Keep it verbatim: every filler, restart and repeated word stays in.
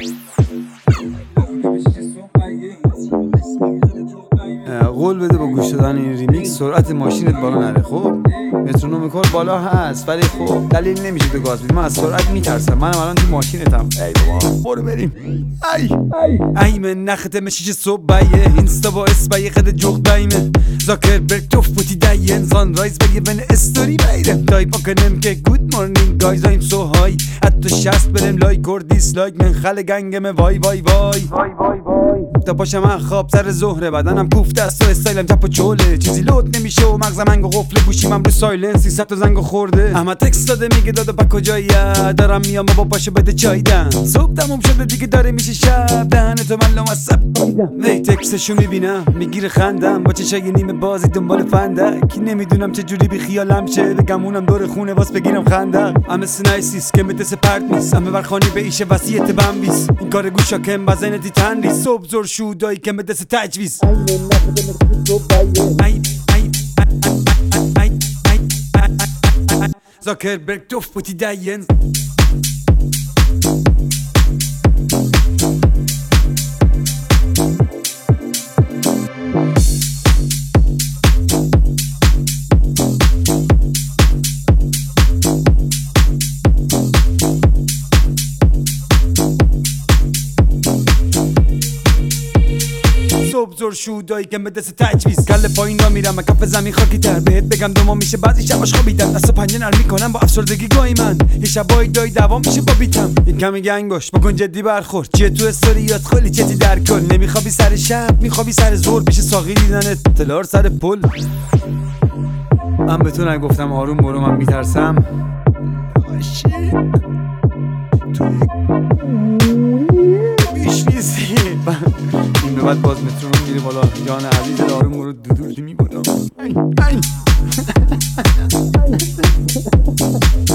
قول بده با گوش دادن این ریمیکس سرعت ماشینت بالا نره. خب مترونوم کار بالا هست ولی خب دلیل نمیشه تو گاز بدی. من از سرعت میترسم. منم الان تو ماشینتم. ای بابا برو بریم. ای ای من نخته مشیش صبح بایه اینستا با اسبای خد جوق دایمه زاکر برگ توف بوتی داین زان رایز بگه بن استوری بایره تایپ کنم که گود مورنینگ گایز ایم سو های حتی شست برم لایک اور دیسلایک من خل گنگم وای وای وای وای وای وای تا پاشم من خواب سر ظهره بدنم کوفته است و استایلم چپ و چوله چیزی لود نمیشه و مغزم انگو قفله گوشیمم رو سایلنس ست تا زنگو خورده احمد تکست داده میگه دادا پا کجایی دارم میام بابا پاشو بده چای دم صبح تموم شده دیگه داره میشه شب دهن تو من لامصب وی تکستشو میبینم میگیره خندم با چشای نیمه بازی دنبال فندک نمیدونم چه جوری بی خیالم شه بگمونم دور خونه واس بگیرم خندق ام سنایسیس که مدس پرت نیست ام برخانی به ایشه وصیت بمبیس این کار گوشا کم بزنه دی تنری صبح زور شودایی که مدس تجویز ای ای ای زاکر برگ توف بوتی داین صبح زور شودایی که مدست تجویز کل پایین را میرم کف زمین خاکی تر بهت بگم دوما میشه بعضی شباش خوابیدم دست و پنجه نرم میکنم با افسردگی گاهی من یه شبایی دایی دوام میشه با بیتم این کمی گنگ باش بکن جدی برخورد چیه تو استوریات خیلی چتی در کل نمیخوابی سر شب میخوابی سر زور بشه ساقی دیدنت تلار سر پل من به تو نگفتم آروم برو من میترسم تو بیش نیستی این بعد باز مترونوم میره بالا جان عزیز آروم برو دودولی میبودم